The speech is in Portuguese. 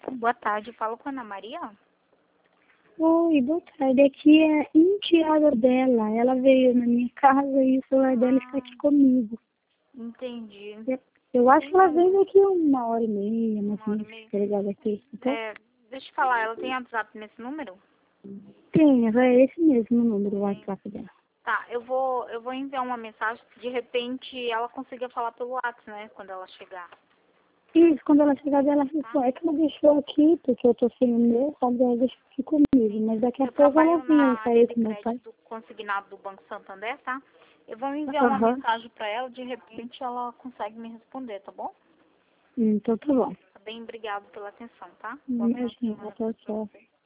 Boa tarde, falo com a Ana Maria? Oi, boa tarde. Aqui é enteada dela. Ela veio na minha casa e o celular dela está aqui comigo. Entendi. Eu acho que ela veio daqui 1h30, mais ou menos, tá ligado aqui. Então, Deixa eu falar, ela tem WhatsApp nesse número? tem, é esse mesmo o número, o WhatsApp dela. Tá, eu vou enviar uma mensagem, de repente ela consiga falar pelo WhatsApp, né, quando ela chegar. Isso, quando ela chegar dela, é que ela deixou aqui, porque eu tô sem o meu, sabe? Ela deixou aqui comigo, mas daqui a pouco ela vem sair com meu pai. Do consignado do Banco Santander, tá? Eu vou enviar uma mensagem pra ela, de repente ela consegue me responder, tá bom? Então tá bom. Tá bem, obrigado pela atenção, tá? Imagina, tchau, tchau.